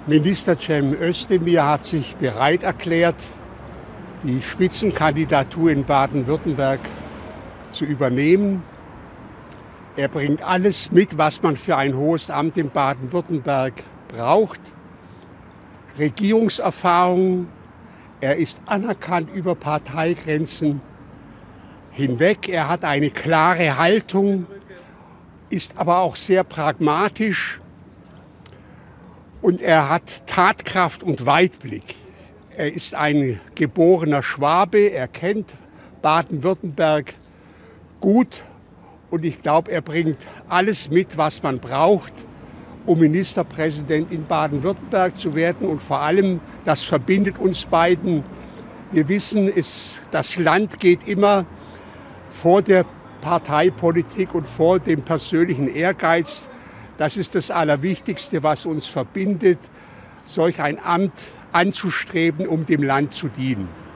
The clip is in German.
Minister Cem Özdemir hat sich bereit erklärt, die Spitzenkandidatur in Baden-Württemberg zu übernehmen. Er bringt alles mit, was man für ein hohes Amt in Baden-Württemberg braucht. Regierungserfahrung, er ist anerkannt über Parteigrenzen hinweg. Er hat eine klare Haltung, ist aber auch sehr pragmatisch. Und er hat Tatkraft und Weitblick. Er ist ein geborener Schwabe, er kennt Baden-Württemberg gut und ich glaube, er bringt alles mit, was man braucht, um Ministerpräsident in Baden-Württemberg zu werden. Und vor allem, das verbindet uns beiden. Wir wissen, das Land geht immer vor der Parteipolitik und vor dem persönlichen Ehrgeiz. Das ist das Allerwichtigste, was uns verbindet, solch ein Amt anzustreben, um dem Land zu dienen.